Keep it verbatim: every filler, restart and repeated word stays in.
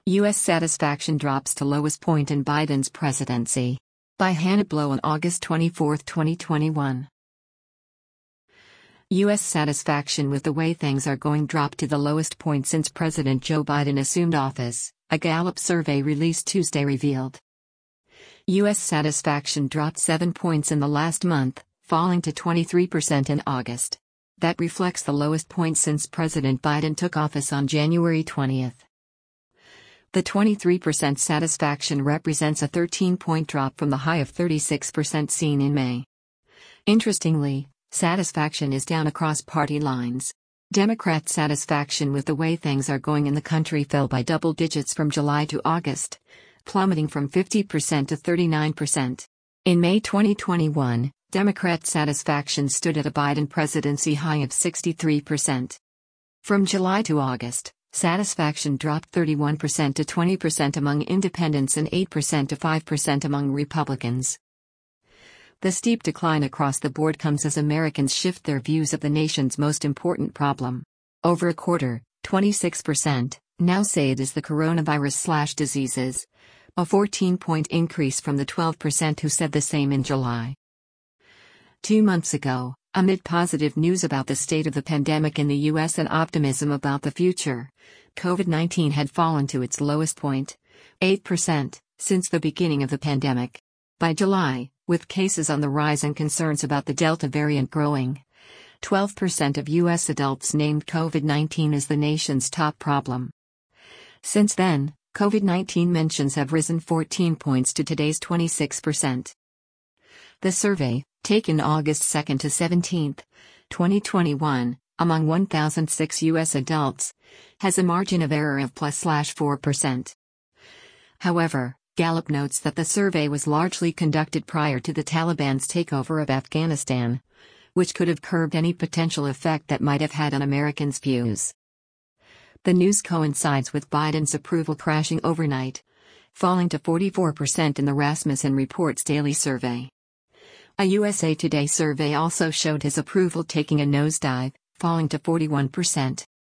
U S satisfaction drops to lowest point in Biden's presidency. By Hannah Blow on August twenty-fourth, twenty twenty-one. U S satisfaction with the way things are going dropped to the lowest point since President Joe Biden assumed office, a Gallup survey released Tuesday revealed. U S satisfaction dropped seven points in the last month, falling to twenty-three percent in August. That reflects the lowest point since President Biden took office on January twentieth. The twenty-three percent satisfaction represents a thirteen-point drop from the high of thirty-six percent seen in May. Interestingly, satisfaction is down across party lines. Democrat satisfaction with the way things are going in the country fell by double digits from July to August, plummeting from fifty percent to thirty-nine percent. In May twenty twenty-one, Democrat satisfaction stood at a Biden presidency high of sixty-three percent. From July to August, satisfaction dropped thirty-one percent to twenty percent among independents and eight percent to five percent among Republicans. The steep decline across the board comes as Americans shift their views of the nation's most important problem. Over a quarter, twenty-six percent, now say it is the coronavirus/diseases, a fourteen-point increase from the twelve percent who said the same in July. Two months ago, amid positive news about the state of the pandemic in the U S and optimism about the future, COVID nineteen had fallen to its lowest point, eight percent, since the beginning of the pandemic. By July, with cases on the rise and concerns about the Delta variant growing, twelve percent of U S adults named COVID nineteen as the nation's top problem. Since then, COVID nineteen mentions have risen fourteen points to today's twenty-six percent. The survey, taken August second to seventeenth, twenty twenty-one, among one thousand six U S adults, has a margin of error of plus four percent. However, Gallup notes that the survey was largely conducted prior to the Taliban's takeover of Afghanistan, which could have curbed any potential effect that might have had on Americans' views. The news coincides with Biden's approval crashing overnight, falling to forty-four percent in the Rasmussen Reports daily survey. A U S A Today survey also showed his approval taking a nosedive, falling to forty-one percent.